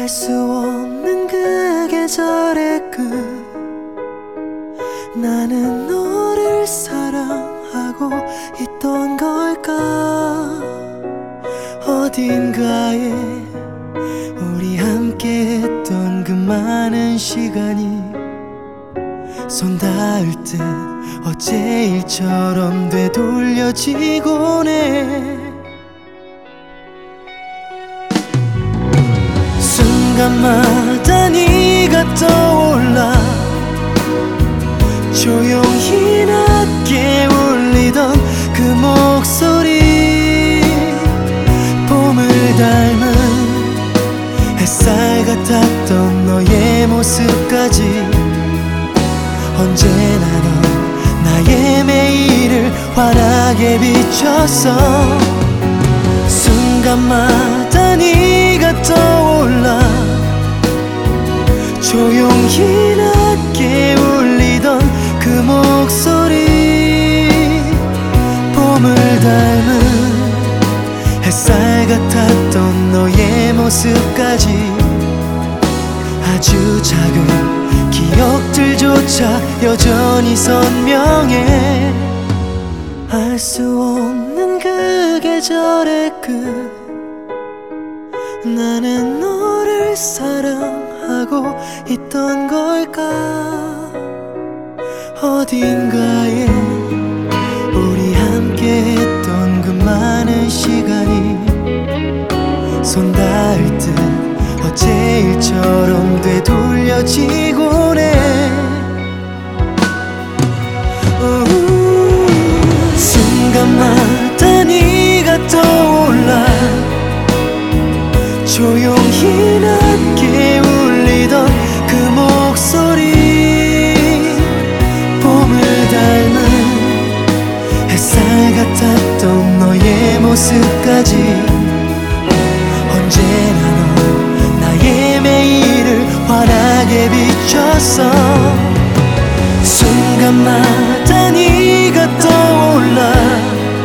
알 수 없는 그 계절의 끝, 나는 너를 사랑하고 있던 걸까. 어딘가에 우리 함께 했던 그 많은 시간이 손 닿을 듯 어제 일처럼 되돌려지곤 해. 순간마다 네가 떠올라 조용히 낮게 울리던 그 목소리, 봄을 닮은 햇살 같았던 너의 모습까지 언제나 넌 나의 매일을 환하게 비췄어. 순간마다 네가 떠올라 조용히 낮게 울리던 그 목소리, 봄을 닮은 햇살 같았던 너의 모습까지 아주 작은 기억들조차 여전히 선명해. 알 수 없는 그 계절의 끝, 나는 너를 사랑하고 있던 걸까. 어딘가에 우리 함께 했던 그 많은 시간이 손 닿을 듯 어제 일처럼 되돌려지곤 해. 순간마다 네가 떠올라 조용히 낮게 울리던 그 목소리, 봄을 닮은 햇살 같았던 너의 모습까지 언제나 넌 나의 매일을 환하게 비췄어. 순간마다 네가 떠올라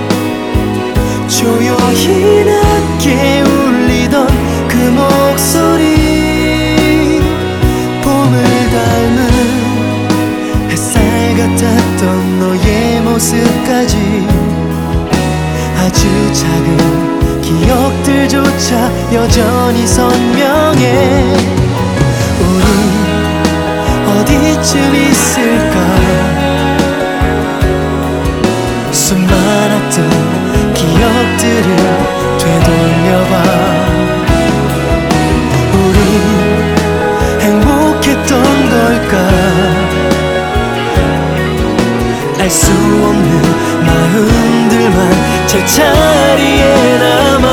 조용히 낮게 울리던 그 목소리, 봄을 닮은 햇살 같았던 너의 모습까지 아주 작은 기억들조차 여전히 선명해. 우리 어디쯤 있을까. 수많았던 기억들을 되돌려봐. 우리 행복했던 걸까. 알 수 없는 마음들만 제자리에 남아.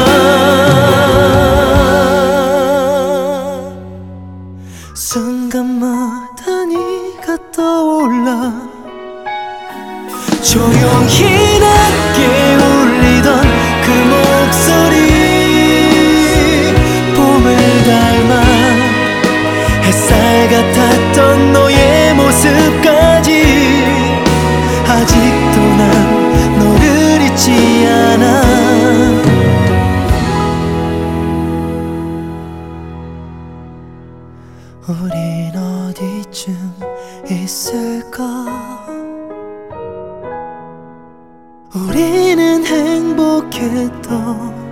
순간마다 네가 떠올라 조용히 낮게 울리던 그 목소리, 봄을 닮아 햇살 같았던 너의 모습까지 아직도 난 너를 잊지 않아. 우린 어디쯤 있을까. 우리는 행복했던